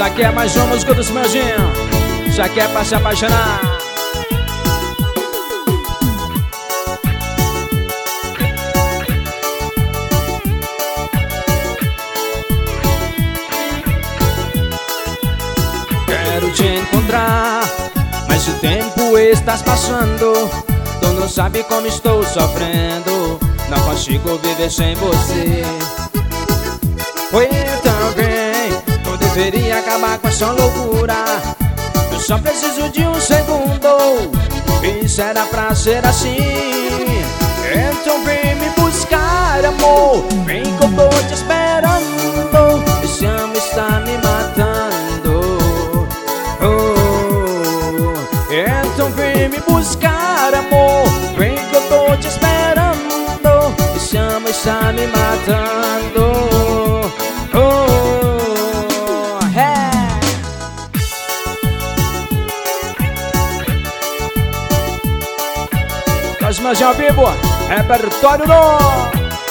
aqui é mais uma música do Simãozinho. Isso aqui é pra se apaixonar. Quero te encontrar, mas o tempo está passando. Tu não sabe como estou sofrendo. Não consigo viver sem você. Foi também, eu deveria acabar com essa loucura. Eu só preciso de um segundo. Isso era pra ser assim. Então vem me buscar, amor. Vem que eu tô te esperando. Esse amor está me matando. Então vem me buscar, amor. Vem que eu tô te esperando. Esse amor está me matando. As mãos ao vivo, repertório novo.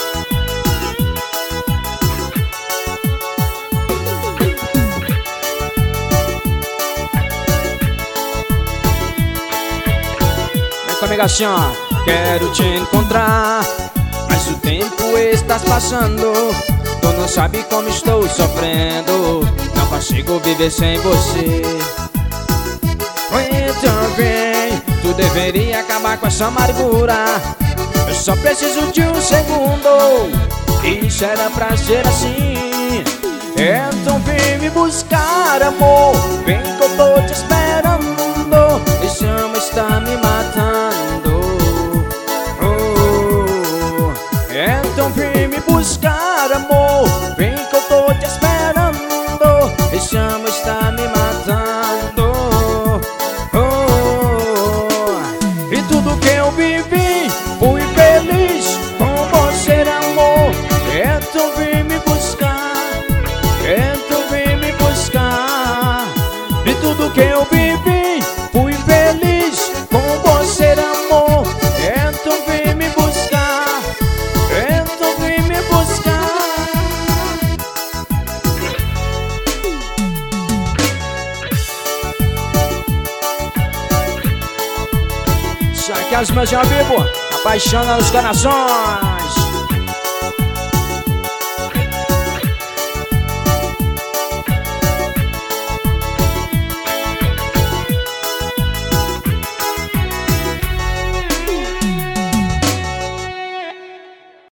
Vem comigo assim, ó. Quero te encontrar, mas o tempo está passando. Tu não sabe como estou sofrendo. Não consigo viver sem você. Então vem, tu deveria acabar com essa amargura. Eu só preciso de um segundo. Isso era pra ser assim. Então vem me buscar, amor. Vem que eu tô te esperando. Esse amor está me matando. Então vem me buscar, amor. Vem que eu tô te esperando. Esse amor está me matando. E tudo que eu vivi, fui feliz com você, amor. Então vem me buscar. Então vem me buscar. E tudo que eu vivi, fui feliz com você, amor. Então vem me buscar. Então vem me buscar. Isso aqui é as mãos ao vivo, apaixona nos corações.